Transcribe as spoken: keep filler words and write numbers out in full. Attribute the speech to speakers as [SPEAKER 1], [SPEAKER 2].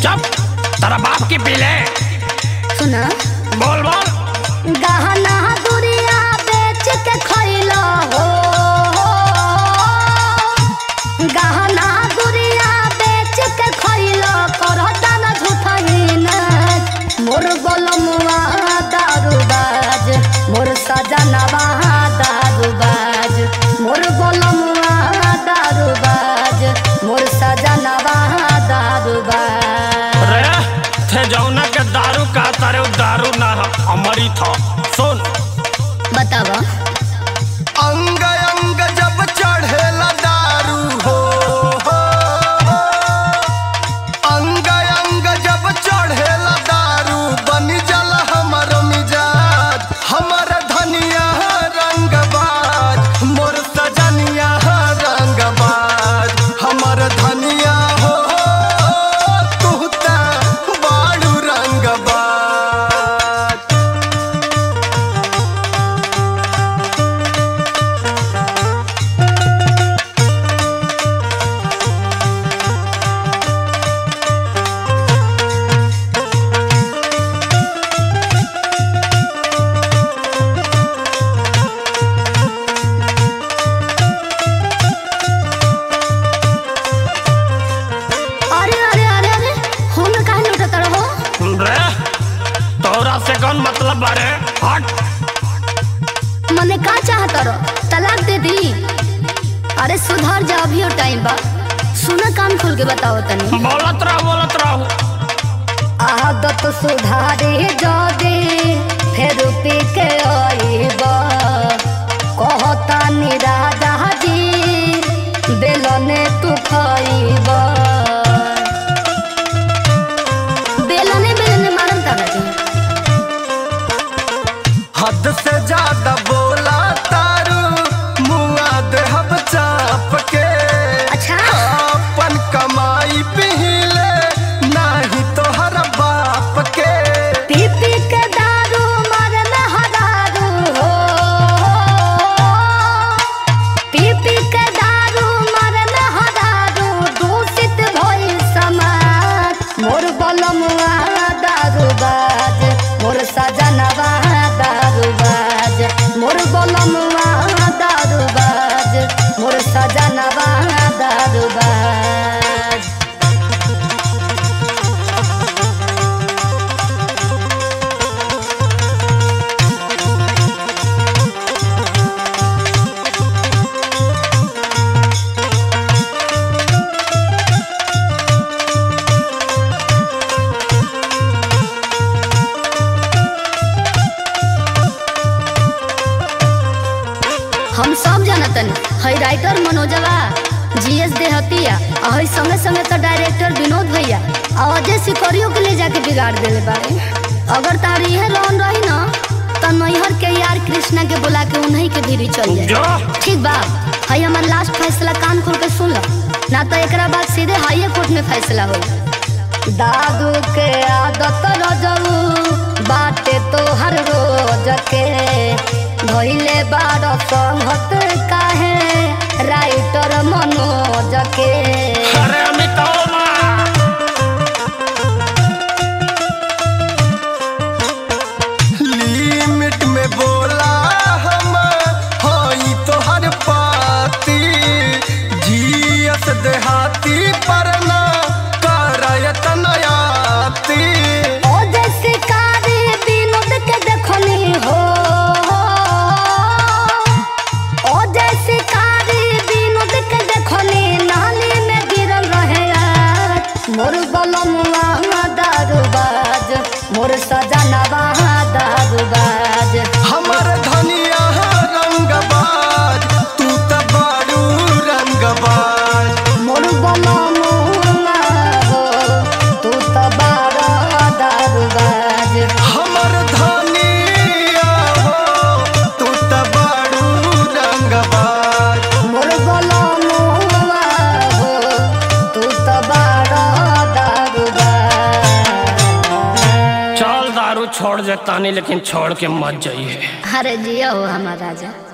[SPEAKER 1] जब तेरा बाप की पी ले।
[SPEAKER 2] सुना
[SPEAKER 1] बोल बोल।
[SPEAKER 2] गहना दुनिया बेच के खइलो हो, गहना दुनिया बेच के खइलो, करता न झूठा ही न। मोर गोलमुआ दारूबाज, मोर सजनवा दारूबाज, मोर गोलमुआ दारूबाज, मोर सजनवा दारूबाज।
[SPEAKER 1] रे थे जौना के दारू का तारे दारू ना हमारी था। सुन
[SPEAKER 2] बतावा।
[SPEAKER 3] अंग अंग जब चढ़ेला दारू हो, अंग अंग जब चढ़ेला दारू, बनी जल हमर मिजाज, हमर धनिया रंगबाज, मोर सजनिया रंगबाज, हमर धनिया हो तू ता बाड़ू रंगबाज।
[SPEAKER 1] से कौन मतलब बारे? हट।
[SPEAKER 2] मने का चाहता रो? तलाक दे दी? अरे सुधार जा, अभी टाइम बा। सुना कान खोल के बताओ तनी।
[SPEAKER 1] बोलत रहो बोलत रहो।
[SPEAKER 2] आदत सुधारे जो दे फिर पी के आईबा, कहता निराजा जी बेलने तू खाईबा। बेलने बेलने मारम तारा
[SPEAKER 3] हद से ज्यादा बोला तारू, मुआ देहब चाप के।
[SPEAKER 2] अच्छा
[SPEAKER 3] अपन कमाई पीले नहीं तोहर बाप के।
[SPEAKER 2] पी पी के दारू मारे में हरारू हो, पी पी के दारू मारे में हरारू, दूषित भइल समाज। मोर बलमुआ दारूबाज, मोर सजनवा दारूबाज, मोर बलमुआ दारूबाज, मोर सजनवा दारूबाज। हम सब जानतन है राइटर मनोजवा, जीएस देहतिया, और संगे संगे तो डायरेक्टर विनोद भैया और अजय सिकरियो के ले जाके बिगाड़ देले बारे। अगर तारी यह लोन रही ना तो नैहर के यार कृष्णा के बुला के उन्हीं के भीरी चल जाए। ठीक बा, है हमार लास्ट फैसला, कान खोल के सुन लो, ना तो एक बाद सीधे हाई कोर्ट में फैसला हो। दादू के आदत रजऊ बाटे तो हर रोज के, धोइले बार संगत काहे राइटर मनोज के।
[SPEAKER 1] अरे अमिताभ
[SPEAKER 3] लिमिट में बोला हम हई तोहर पाती, जीएस देहाती पर ना करयत नयाती।
[SPEAKER 2] ओ जैसे कारी विनोद के देखनी हो, ओ जैसे कारी विनोद के देखनी, नाली में गिरल रहे यार। मोर बलमुआ दारूबाज, मोर सजनवा दारूबाज,
[SPEAKER 3] हमर धनिया रंगबाज, तू त बाड़ू रंगबाज।
[SPEAKER 2] मोर बलमुआ हो तू तो बड़ा दारूबाज।
[SPEAKER 3] हमर धनिया हो तू त बाड़ू रंगबाज।
[SPEAKER 2] मोर बलमुआ हो तू तो बड़ा दारूबाज।
[SPEAKER 1] चल दारू छोड़ देता नहीं, लेकिन छोड़ के मत जाइए।
[SPEAKER 2] अरे जिया हो हमारा राजा।